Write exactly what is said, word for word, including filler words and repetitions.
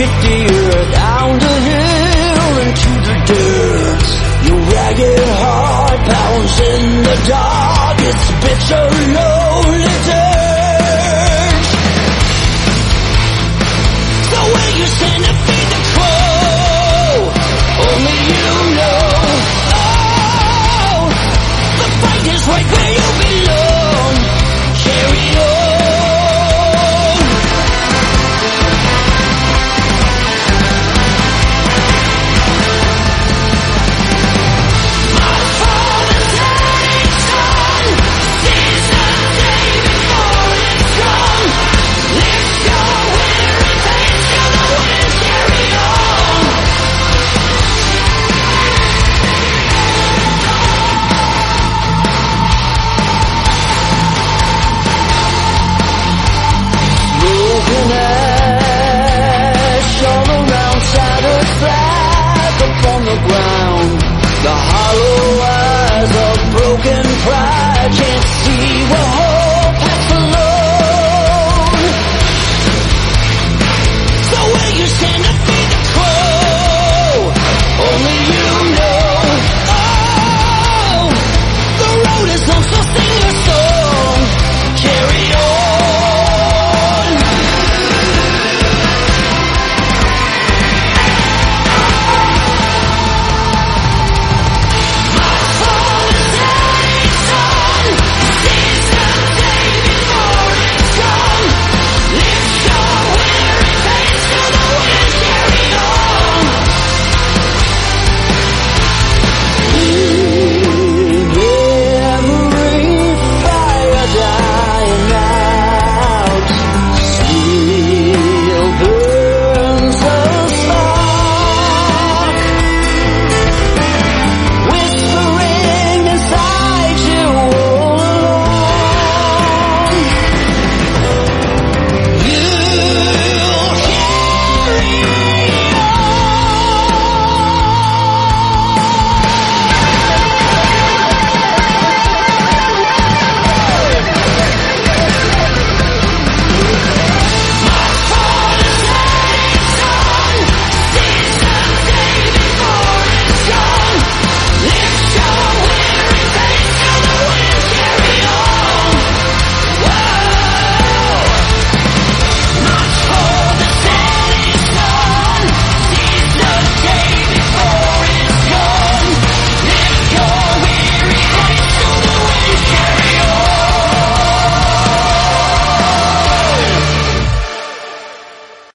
hit the earth, down the hill into the dirt. Your ragged heart pounds in the dark. It's bitter, lonely dirt. So where you stand to feed the crow, only you know. Oh, the fight is right where you belong. Carry on. The hollow eyes of broken pride can't see what